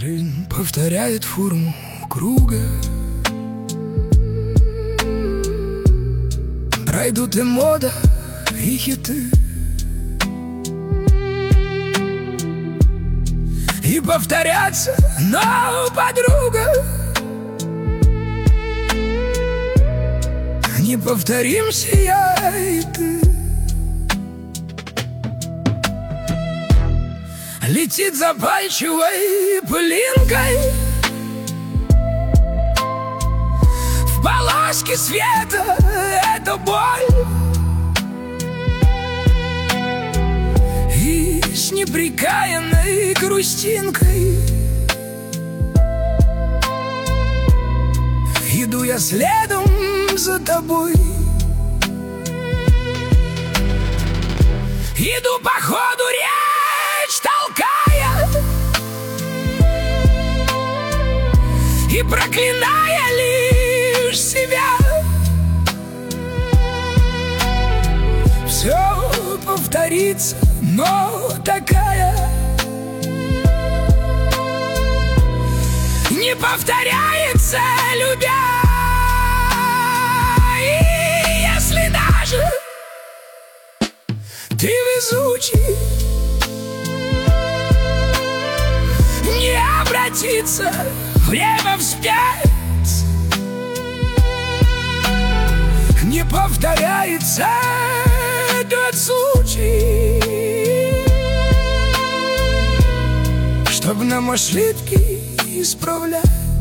Жизнь повторяет форму круга. Пройдут и мода, и хиты, и повторятся, но, подруга, не повторимся я и ты. Летит запальчивой пылинкой в полоске света эта боль, и с непрекаянной грустинкой иду я следом за тобой. Иду по ходу речь толкая и проклиная лишь себя. Все повторится, но такая не повторяется, любя. И если даже ты везучий, не обратится время вспять, не повторяется этот случай, чтоб нам ошибки исправлять.